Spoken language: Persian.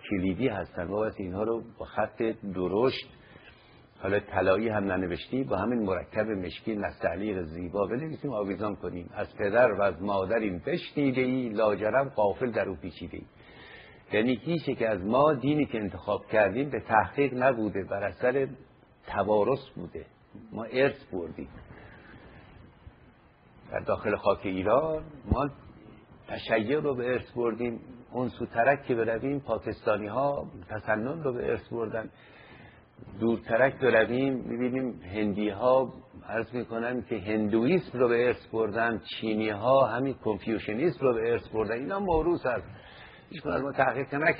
کلیدی هستن. ما باید اینها رو با خط درشت، حالا طلایی هم ننوشتیم، با همین مرکب مشکی نستعلیق زیبا بنویسیم، آویزان کنیم. از پدر و از مادریم بشنیده‌ای، لاجرم غافل در او پیچیده‌ای. یعنی هیچ که از ما دینی که انتخاب کردیم به تحقیق نبوده، بر اثر توارث بوده، ما ارث بردیم. در داخل خاک ایران ما تشیع رو به ارث بردیم، اون سوترک که برویم پاکستانی ها تسنن رو به ارث بردن، دورترک برویم میبینیم هندی ها عرض میکنن که هندویسم رو به ارث بردن، چینی ها همین کنفیوشنیسم رو به ارث بردن. اینا موروث هست، هیچ کنه از ما تحقیق نکنیم.